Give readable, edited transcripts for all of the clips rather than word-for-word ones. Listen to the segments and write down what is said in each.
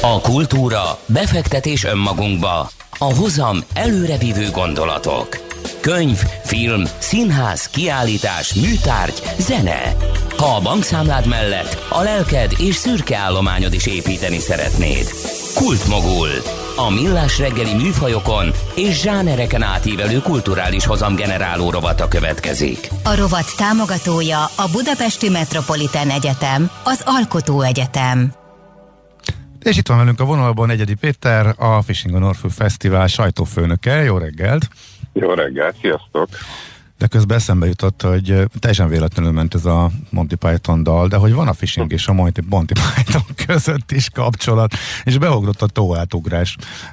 A kultúra, befektetés önmagunkba, a hozam előrevívő gondolatok. Könyv, film, színház, kiállítás, műtárgy, zene. Ha a bankszámlád mellett a lelked és szürke állományod is építeni szeretnéd. Kultmogul. A millás reggeli műfajokon és zsánereken átívelő kulturális hozamgeneráló rovata következik. A rovat támogatója a Budapesti Metropolitán Egyetem, az Alkotó Egyetem. És itt van velünk a vonalban Egyedi Péter, a Fishing on Orfű Fesztivál sajtófőnöke. Jó reggelt! Jó reggelt, sziasztok! De közben eszembe jutott, hogy teljesen véletlenül ment ez a Monty Python dal, de hogy van a fishing és a Monty Python között is kapcsolat, és beugrott a tóátugrás.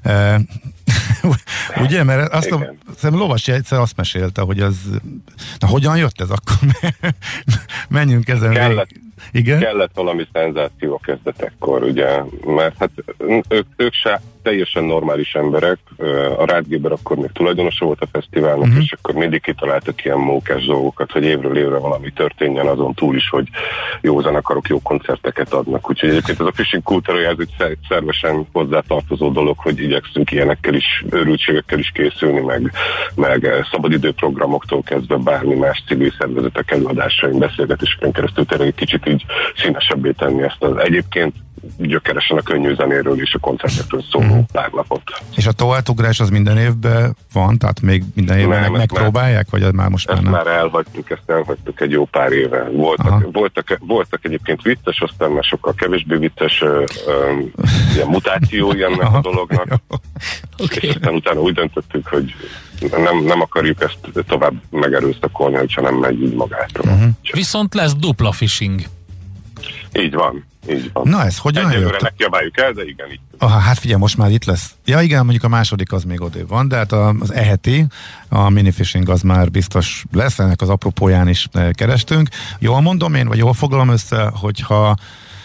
Ugye, mert azt a Lovasi egyszer azt mesélte, hogy az... Na, hogyan jött ez akkor? Menjünk ezen. Kellett valami szenzáció a kezdetekkor, ugye, mert hát ők se teljesen normális emberek, a Rád Géber akkor még tulajdonosa volt a fesztiválnak, és akkor mindig kitaláltak ilyen mókás dolgokat, hogy évről évre valami történjen, azon túl is, hogy jó zenekarok jó koncerteket adnak. Úgyhogy egyébként ez a fishing kultúrája, ez egy szervesen hozzátartozó dolog, hogy igyekszünk ilyenekkel is, őrültségekkel is készülni, meg szabadidőprogramoktól kezdve bármi más civil szervezetek előadásain, beszélgetéseken keresztül tényleg egy kicsit így színesebbé tenni ezt az egyébként gyökeresen a könnyű zenéről és a koncertekről szóló párlapot. És a tóátugrás az minden évben van? Tehát még minden évben megpróbálják? Vagy az már most ezt már elhagytuk egy jó pár éve. Voltak egyébként vicces, aztán már sokkal kevésbé vicces ilyen mutációi ennek a dolognak. Okay. És aztán utána úgy döntöttük, hogy nem akarjuk ezt tovább megerőszakolni, hogyha nem megy így magától. Viszont lesz dupla fishing. Így van. Na ez hogyan jött? Egyelőre kiabáljuk el, de igen, így. Hát figyelj, most már itt lesz. Ja igen, mondjuk a második az még odébb van, de hát az eheti, a minifishing az már biztos lesz, ennek az apropóján is kerestünk. Jól mondom én, vagy jól foglalom össze, hogyha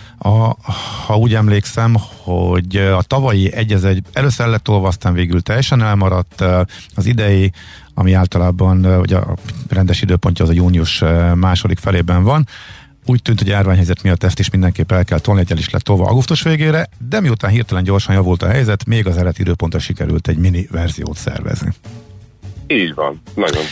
ha úgy emlékszem, hogy a tavalyi egy először lett tolva, aztán végül teljesen elmaradt, az idei, ami általában ugye a rendes időpontja az a június második felében van. Úgy tűnt, hogy a járványhelyzet miatt ezt is mindenképp el kell tolni, el is lett tolva augusztus végére, de miután hirtelen gyorsan javult a helyzet, még az eredeti időpontra sikerült egy mini verziót szervezni. Így van, nagyon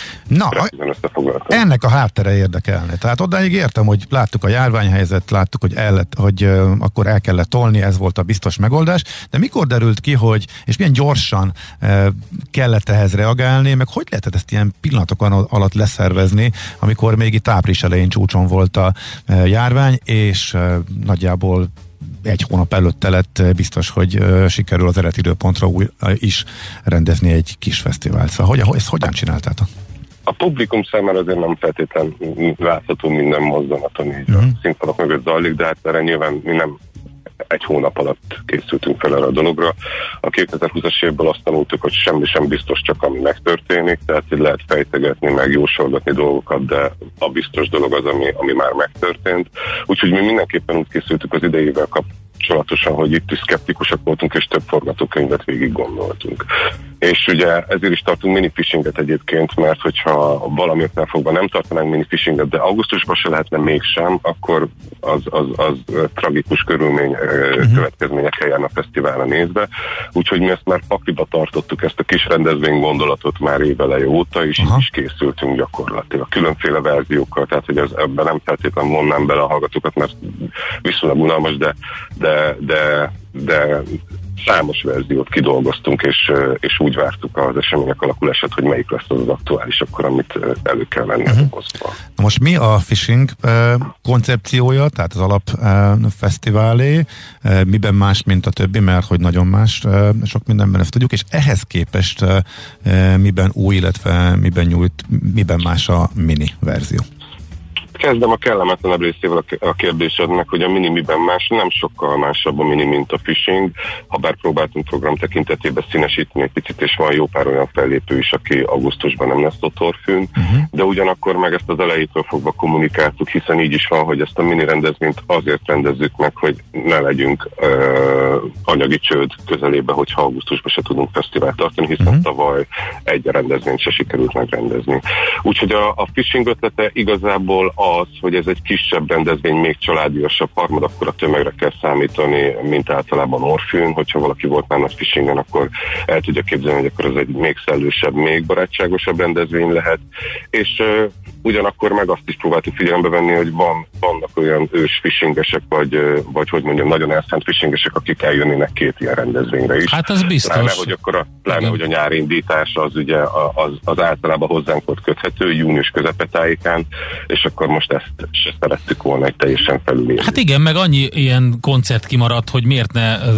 ennek a háttere érdekelne. Tehát odáig értem, hogy láttuk a járványhelyzet, láttuk, hogy akkor el kellett tolni, ez volt a biztos megoldás, de mikor derült ki, hogy, és milyen gyorsan kellett ehhez reagálni, meg hogy lehetett ezt ilyen pillanatok alatt leszervezni, amikor még itt április elején csúcson volt a járvány, és nagyjából egy hónap előtte lett biztos, hogy sikerül az eredeti időpontra is rendezni egy kis fesztivált. Szóval ezt hogyan csináltátok? A publikum számára azért nem feltétlen látható minden mozdulaton, így a színpadok mögött zajlik, de hát erre nyilván mi nem egy hónap alatt készültünk fel erre a dologra. A 2020-as évből azt tanultuk, hogy semmi sem biztos, csak ami megtörténik, tehát így lehet fejtegetni, meg jósolgatni dolgokat, de a biztos dolog az, ami már megtörtént. Úgyhogy mi mindenképpen úgy készültük az idejével kapcsolatosan, hogy itt is szkeptikusak voltunk, és több forgatókönyvet végig gondoltunk. És ugye ezért is tartunk minifishinget egyébként, mert hogyha valamiért fogva nem tartanánk minifishinget, de augusztusban se lehetne mégsem, akkor az tragikus következményekkel járna a fesztiválra nézve. Úgyhogy mi ezt már pakliba tartottuk, ezt a kis rendezvény gondolatot már éveleje óta, és így is készültünk gyakorlatilag. Különféle verziókkal, tehát hogy ebben nem feltétlenül vonnám bele a hallgatókat, mert viszonylag unalmas, de számos verziót kidolgoztunk, és úgy vártuk az események alakulását, hogy melyik lesz az aktuális akkor, amit elő kell venni a dobozból. Most mi a fishing koncepciója, tehát az alapfesztiválé, miben más, mint a többi, mert hogy nagyon más, sok mindenben ezt tudjuk, és ehhez képest miben új, illetve miben más a mini verzió? Kezdem a kellemetlenebb részével a kérdésednek, hogy a mini miben más, nem sokkal másabb a mini, mint a fishing, ha bár próbáltunk program tekintetében színesíteni egy picit, és van jó pár olyan fellépő is, aki augusztusban nem lesz ott Orfűn, de ugyanakkor meg ezt az elejétől fogva kommunikáltuk, hiszen így is van, hogy ezt a mini rendezvényt azért rendezzük meg, hogy ne legyünk anyagi csőd közelébe, hogyha augusztusban se tudunk fesztivált tartani, hiszen tavaly egy rendezvényt se sikerült megrendezni. Úgyhogy a fishing ötlete igazából az, hogy ez egy kisebb rendezvény, még családiasabb, harmadakkora tömegre kell számítani, mint általában Orfűn. Hogyha valaki volt már nagy fishingen, akkor el tudja képzelni, hogy akkor ez egy még szellősebb, még barátságosabb rendezvény lehet. És ugyanakkor meg azt is próbáltuk figyelembe venni, hogy vannak olyan ős fishingesek, vagy hogy mondjam, nagyon elszánt fishingesek, akik eljönnének két ilyen rendezvényre is. Hát ez biztos. Pláne, hogy a nyári indítás az ugye az általában hozzánk volt köthető, június közepetáján, és akkor most ezt se szerettük volna egy teljesen felülírni. Hát igen, meg annyi ilyen koncert kimaradt, hogy miért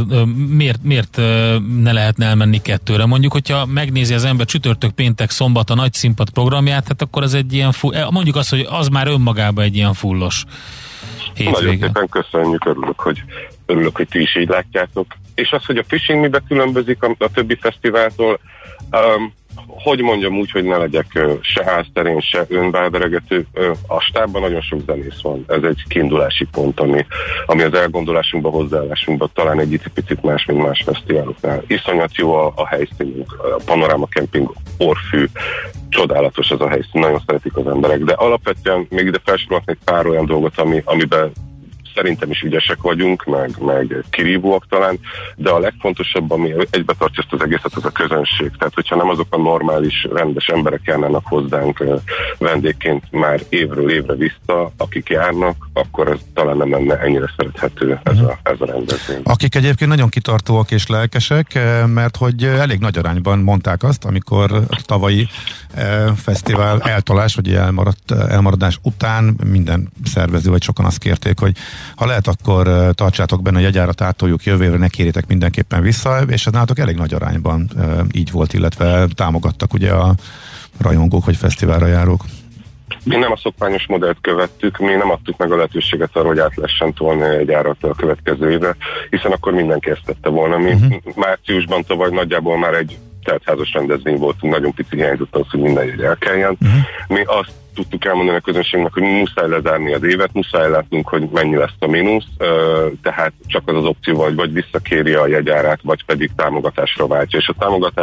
ne lehetne elmenni kettőre. Mondjuk, hogyha megnézi az ember csütörtök, péntek, szombat a nagy színpad programját, hát akkor ez egy ilyen mondjuk azt, hogy az már önmagában egy ilyen fullos hétvége. Nagyon szépen köszönjük, örülök, hogy ti is így látjátok. És az, hogy a fishing mibe különbözik a többi fesztiváltól, hogy mondjam úgy, hogy ne legyek se házterén, se önbáderegető, a stábban nagyon sok zenész van. Ez egy kiindulási pont, ami az elgondolásunkban, hozzáállásunkban talán egy picit más, mint más fesztiváloknál. Iszonyat jó a helyszínünk, a Panoráma Camping, Orfű, csodálatos ez a helyszín, nagyon szeretik az emberek, de alapvetően még ide felsorolhatnék pár olyan dolgot, amiben szerintem is ügyesek vagyunk, meg kirívóak talán, de a legfontosabb, ami egybe tartja ezt az egészet, az a közönség. Tehát, hogyha nem azok a normális, rendes emberek járnának hozzánk vendégként már évről évre vissza, akik járnak, akkor ez talán nem lenne ennyire szerethető ez a rendezvény. Akik egyébként nagyon kitartóak és lelkesek, mert hogy elég nagy arányban mondták azt, amikor a tavalyi fesztivál eltolás, vagy elmaradás után minden szervező, vagy sokan azt kérték, hogy ha lehet, akkor tartsátok benne a jegyárat, átoljuk jövő évre, ne kérjétek mindenképpen vissza, és ez nálatok elég nagy arányban így volt, illetve támogattak ugye a rajongók, vagy fesztiválra járók. Mi nem a szokványos modellt követtük, mi nem adtuk meg a lehetőséget arra, hogy át lehessen tolni egy árat a következő évre, hiszen akkor mindenki ezt tette volna. Mi márciusban tavaly nagyjából már egy teltházas rendezvény voltunk, nagyon pici hiányzott az, hogy minden jegy elkeljen. Mi azt tudtuk elmondani a közönségnek, hogy muszáj lezárni az évet, muszáj látnunk, hogy mennyi lesz a mínusz, tehát csak az opció, vagy visszakéri a jegyárát, vagy pedig támogatásra váltja, és a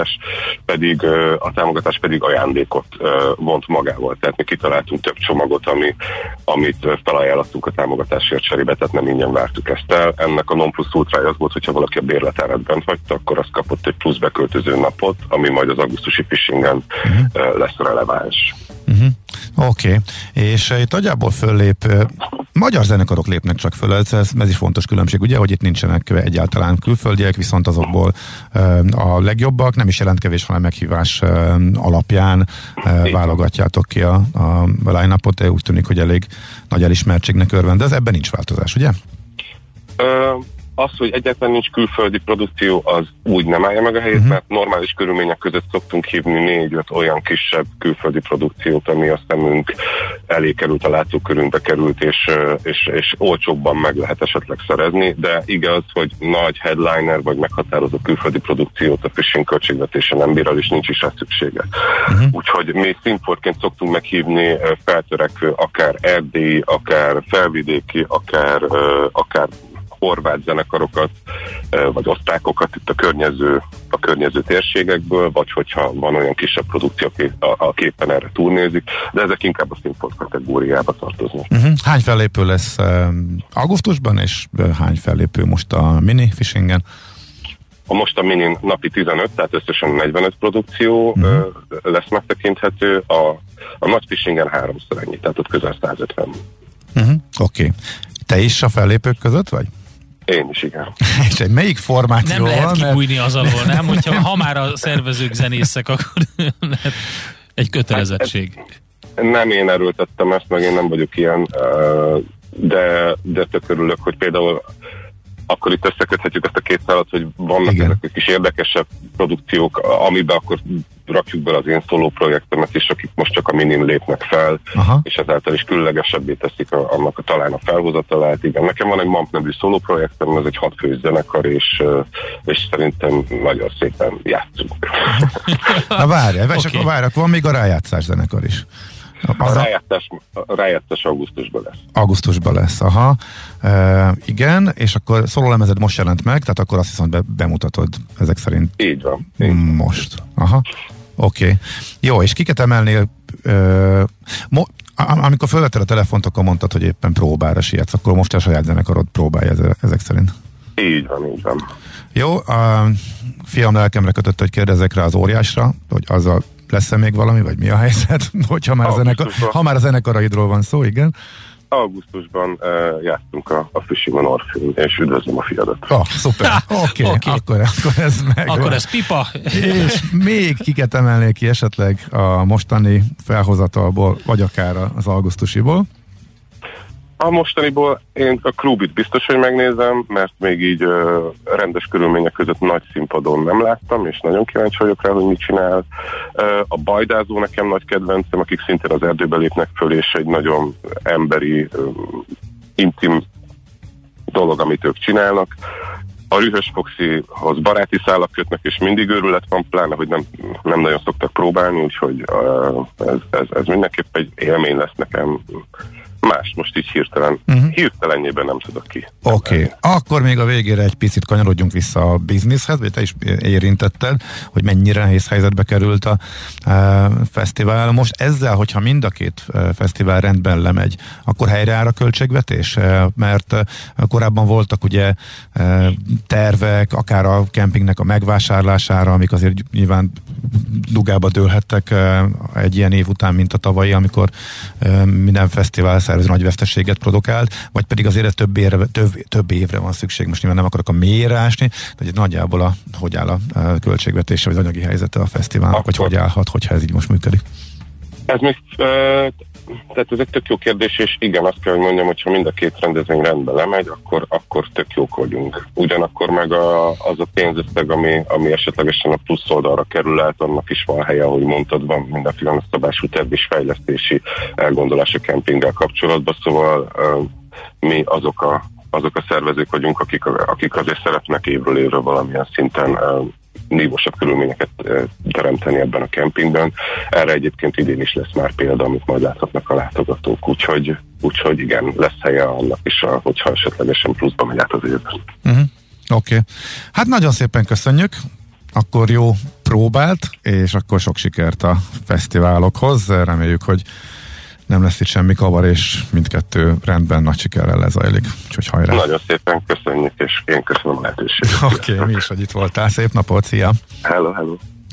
támogatás pedig ajándékot vont magával. Tehát mi kitaláltunk több csomagot, amit felajánlottunk a támogatásért cserébe, tehát nem ingyen vártuk ezt el. Ennek a non plus ultrája az volt, hogyha valaki a bérletárat bent hagyta, akkor az kapott egy plusz beköltöző napot, ami majd az augusztusi fishingen lesz releváns. Oké. És itt nagyjából föllép, magyar zenekarok lépnek csak föl, ez is fontos különbség, ugye, hogy itt nincsenek egyáltalán külföldiek, viszont azokból a legjobbak, nem is jelentkevés, hanem meghívás alapján válogatjátok ki a line-upot, úgy tűnik, hogy elég nagy elismertségnek örvend, de ez ebben nincs változás, ugye? Az, hogy egyáltalán nincs külföldi produkció, az úgy nem állja meg a helyét, mert normális körülmények között szoktunk hívni 4-5 olyan kisebb külföldi produkciót, ami a szemünk elé került, a látókörünkbe került, és olcsóbban meg lehet esetleg szerezni, de igaz, hogy nagy headliner vagy meghatározó külföldi produkciót a fishing költségvetése nem bír, és nincs is rá szüksége. Úgyhogy mi színfoltként szoktunk meghívni feltörekvő, akár erdélyi, akár felvidéki, akár horvát zenekarokat, vagy osztrákokat itt a környező térségekből, vagy hogyha van olyan kisebb produkció, aki éppen erre turnézik, de ezek inkább a színfolt kategóriába tartoznak. Hány fellépő lesz augusztusban, és hány fellépő most a mini fishingen? Most a minin napi 15, tehát összesen 45 produkció lesz megtekinthető, a nagy fishingen 3-szor ennyi, tehát ott közel 150. Oké. Te is a fellépők között vagy? Én is, igen. És melyik formáció nem lehet kibújni az alól, nem? Ha már a szervezők zenészek, akkor lehet egy kötelezettség. Nem én erőltettem ezt, meg én nem vagyok ilyen, de tök örülök, hogy például akkor itt összeköthetjük ezt a két szállat, hogy vannak ezek a kis érdekesebb produkciók, amiben akkor rakjuk bele az én szóló projektemet is, akik most csak a minim lépnek fel, és ezáltal is különlegesebbé teszik annak talán a felhozatalát. Igen, nekem van egy MAMP nevű szóló projektem, ez egy 6 fős zenekar, és szerintem nagyon szépen játszunk. Na várjál, és akkor van még a rájátszás zenekar is. A rájátszás augusztusban lesz. Augusztusban lesz, aha. Igen, és akkor szólólemezed most jelent meg, tehát akkor azt hiszem, bemutatod ezek szerint. Így van. Most. Aha. Oké. Jó, és kiket emelnél? Amikor felvetted a telefont, akkor mondtad, hogy éppen próbára sietsz, akkor most a saját zenekarod próbálja ezek szerint. Így van. Jó, a fiam lelkemre kötött, hogy kérdezzek rá az Óriásra, hogy azzal lesz-e még valami, vagy mi a helyzet, hogyha ha már a zenekaraidról van szó, igen. Augusztusban játszunk a Fishing on Orpheum, és üdvözlöm a fiadat. Szuper. Oké. Akkor ez meg. Akkor ez pipa. És még kiket emelnék ki esetleg a mostani felhozatalból, vagy akár az augusztusiból? A mostaniból én a Krúbit biztos, hogy megnézem, mert még így rendes körülmények között nagy színpadon nem láttam, és nagyon kíváncsi vagyok rá, hogy mit csinál. A Bajdázó nekem nagy kedvencem, akik szintén az erdőbe lépnek föl, és egy nagyon emberi, intim dolog, amit ők csinálnak. A Rühös Foxihoz baráti szálak kötnek, és mindig őrület van, pláne, hogy nem nagyon szoktak próbálni, úgyhogy ez mindenképp egy élmény lesz nekem. Más most így hirtelenjében nem tudok ki. Oké. Akkor még a végére egy picit kanyarodjunk vissza a bizniszhez, vagy te is érintetted, hogy mennyire nehéz helyzetbe került a fesztivál. Most ezzel, hogyha mind a két fesztivál rendben lemegy, akkor helyreáll a költségvetés? Mert korábban voltak ugye tervek, akár a kempingnek a megvásárlására, amik azért nyilván dugába dőlhettek egy ilyen év után, mint a tavalyi, amikor minden fesztivál szervező nagy veszteséget produkált, vagy pedig azért több évre van szükség. Most nyilván nem akarok a mélyre ásni, de nagyjából hogy áll a költségvetése, vagy az anyagi helyzete a fesztiválnak, vagy hogy állhat, hogyha ez így most működik? Ez még, tehát ez egy tök jó kérdés, és igen, azt kell, hogy mondjam, hogyha mind a két rendezvény rendben lemegy, akkor tök jók vagyunk. Ugyanakkor meg az a pénzösszeg, ami esetlegesen a plusz oldalra kerül át, annak is van helye, ahogy mondtad, van mindenféle szabású terv és fejlesztési elgondolás a kempinggel kapcsolatban, szóval mi azok a szervezők vagyunk, akik azért szeretnek évről évre valamilyen szinten nívósabb körülményeket teremteni ebben a kempingben. Erre egyébként idén is lesz már példa, amit majd láthatnak a látogatók, úgyhogy igen, lesz helye annak is, hogyha esetlegesen pluszba megy át az évben. Oké. Hát nagyon szépen köszönjük, akkor jó próbált, és akkor sok sikert a fesztiválokhoz. Reméljük, hogy nem lesz itt semmi kavar, és mindkettő rendben nagy sikerrel lezajlik. Úgyhogy hajrá! Nagyon szépen köszönjük, és én köszönöm a lehetőséget. Oké, mi is, hogy itt voltál. Szép napot, szia! Hello!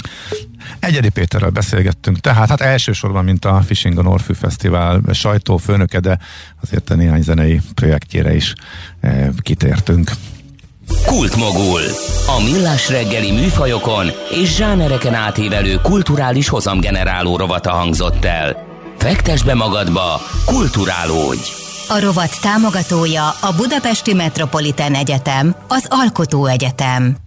Egyedi Péterrel beszélgettünk, tehát hát elsősorban, mint a Fishing on Orpheum Fesztivál sajtófőnöke, de azért a néhány zenei projektjére is kitértünk. Kultmogul. A millás reggeli műfajokon és zsánereken átívelő kulturális hozamgeneráló rovata hangzott el. Fektess be magadba, kulturálódj! A rovat támogatója a Budapesti Metropolitán Egyetem, az Alkotó Egyetem.